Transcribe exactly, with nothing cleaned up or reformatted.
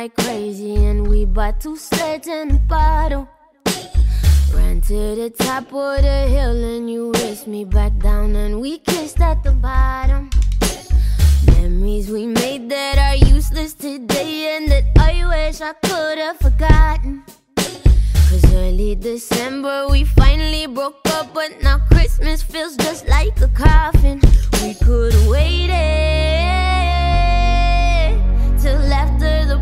like crazy, and we bought two sleds and a bottle. Ran to the top of the hill and you raced me back down, and we kissed at the bottom. Memories we made that are useless today, and that I wish I could have forgotten. Cause early December we finally broke up, but now Christmas feels just like a coffin. We could